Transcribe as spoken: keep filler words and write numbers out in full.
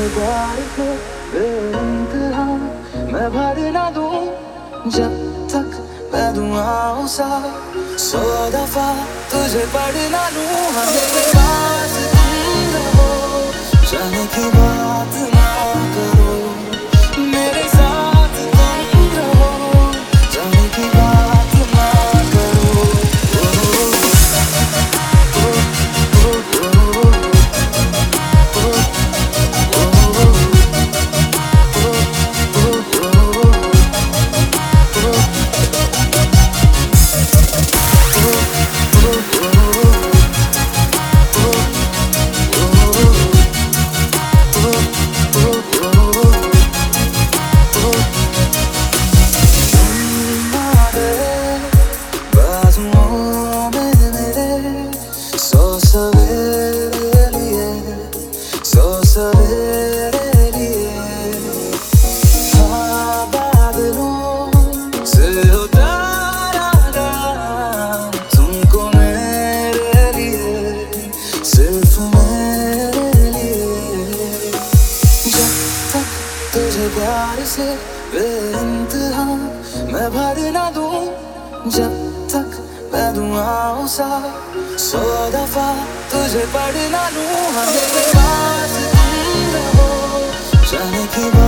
प्यार से बेइंतहा मैं भर ना दूं जब तक मैं दुआओं सा सौ दफा तुझे पढ़ ना लूं। हाँ मेरे पास तुम रहो, जाने की बात ना करो, मेरे साथ तुम रहो, जाने की बात ना करो। ओ, ओ, ओ, ओ, ओ, सवेरे लिए, सौ सवेरे लिए, हाँ बादलों से उतारा गया तुमको मेरे लिए, सिर्फ मेरे लिए। जब तक तुझे प्यार से बेइंतहा मैं भर ना दूं, जब तक मैं दुआओं सा सौ दफा तुझे पढ़ ना लूं। हाँ मेरे पास तुम रहो, जाने की बात